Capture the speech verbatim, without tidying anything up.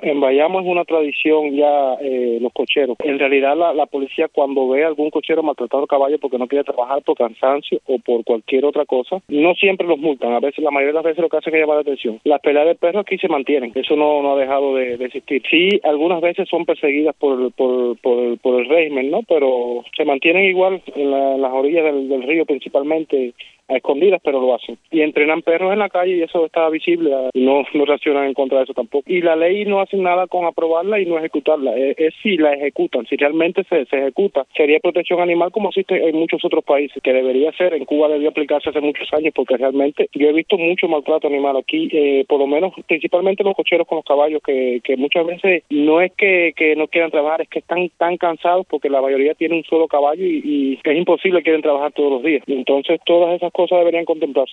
En Bayamo es una tradición ya eh, los cocheros. En realidad la, la policía cuando ve a algún cochero maltratando caballo porque no quiere trabajar por cansancio o por cualquier otra cosa, no siempre los multan. A veces, la mayoría de las veces lo que hacen es llamar la atención. Las peleas de perros aquí se mantienen. Eso no, no ha dejado de, de existir. Sí, algunas veces son perseguidas por, por, por, por el régimen, ¿no? Pero se mantienen igual en, la, en las orillas del, del río principalmente, a escondidas, pero lo hacen. Y entrenan perros en la calle y eso está visible y no, no reaccionan en contra de eso tampoco. Y la ley no hace nada con aprobarla y no ejecutarla. Es, es si la ejecutan, si realmente se, se ejecuta. Sería protección animal como existe en muchos otros países, que debería ser. En Cuba debió aplicarse hace muchos años porque realmente yo he visto mucho maltrato animal aquí, eh, por lo menos principalmente los cocheros con los caballos, que, que muchas veces no es que, que no quieran trabajar, es que están tan cansados porque la mayoría tiene un solo caballo y, y es imposible que quieren trabajar todos los días. Entonces todas esas cosas deberían contemplarse.